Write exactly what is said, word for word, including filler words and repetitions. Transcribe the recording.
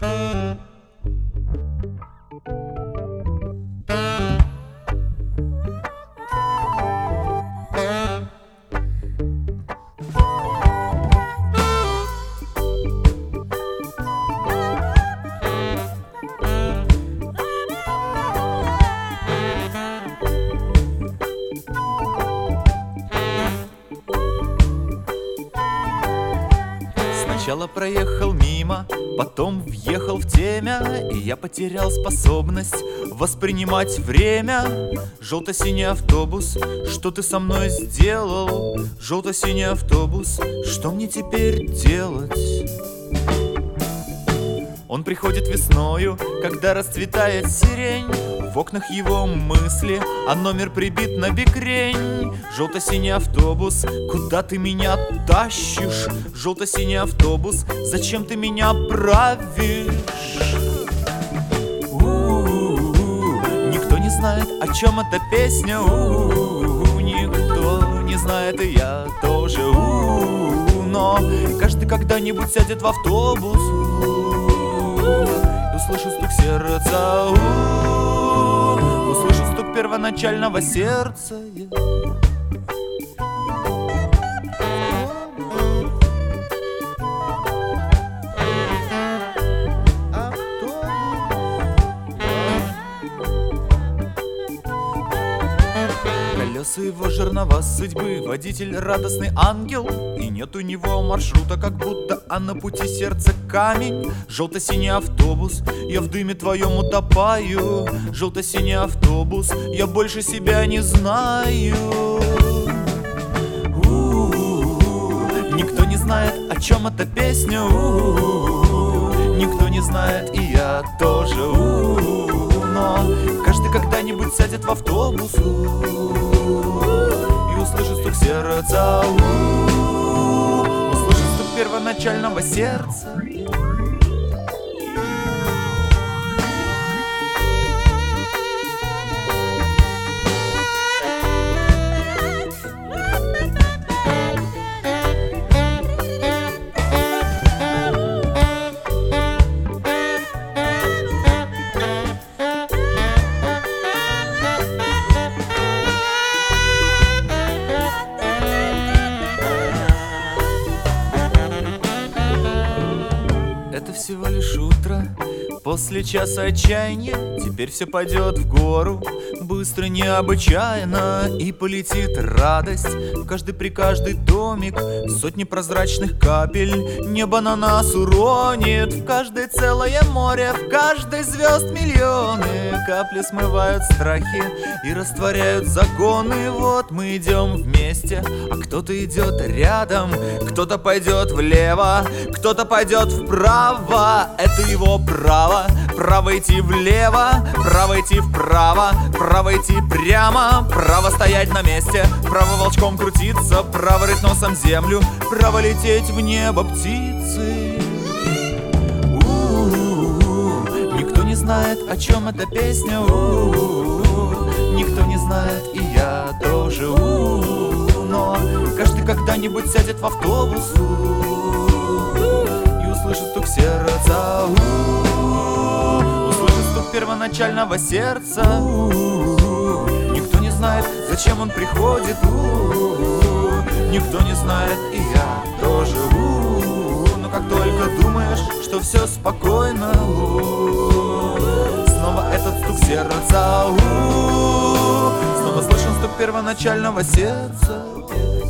Сначала проехал мимо, потом въехал в темя, и я потерял способность воспринимать время. Желто-синий автобус, что ты со мной сделал? Желто-синий автобус, что мне теперь делать? Он приходит весною, когда расцветает сирень. В окнах его мысли, а номер прибит на бекрень. Желто-синий автобус, куда ты меня тащишь? Желто-синий автобус, зачем ты меня правишь? У-у-у-у. Никто не знает, о чем эта песня. У-у-у-у. Никто не знает, и я тоже. У-у-у-у. Но каждый когда-нибудь сядет в автобус и услышу стук сердца. У-у-у-у. Услышу стук первоначального сердца. Колеса его жернова судьбы, водитель радостный ангел, и нет у него маршрута, как будто, а на пути сердце камень. Желто-синий автобус, я в дыме твоем утопаю. Желто-синий автобус, я больше себя не знаю. У-у-у-у. Никто не знает, о чем эта песня. У-у-у-у. Никто не знает, и я тоже. У-у-у-у. Но каждый когда-нибудь сядет в автобус и услышит стук сердца. Услышит стук первоначального сердца. Это всего лишь утро, после часа отчаяния. Теперь все пойдет в гору, быстро, необычайно. И полетит радость в каждый при каждый домик. Сотни прозрачных капель небо на нас уронит. В каждой целое море, в каждой звезд миллионы. Капли смывают страхи и растворяют загоны. Вот мы идем вместе, а кто-то идет рядом. Кто-то пойдет влево, кто-то пойдет вправо. Это его право, право идти влево, право идти вправо, право идти прямо, право стоять на месте, право волчком крутиться, право рыть носом землю, право лететь в небо птицы. У-у-у-у. Никто не знает, о чем эта песня. У-у-у-у. Никто не знает, и я тоже. У-у-у-у. Но каждый когда-нибудь сядет в автобус и услышит стук сердца. У-у-у-у. Услышит стук первоначального сердца. У-у-у-у. Никто не знает, зачем он приходит. У-у-у-у. Никто не знает, и я тоже. У-у-у-у. Но как только думаешь, что все спокойно, у-у-у-у. Снова этот стук сердца. У-у-у-у. Снова слышен стук первоначального сердца.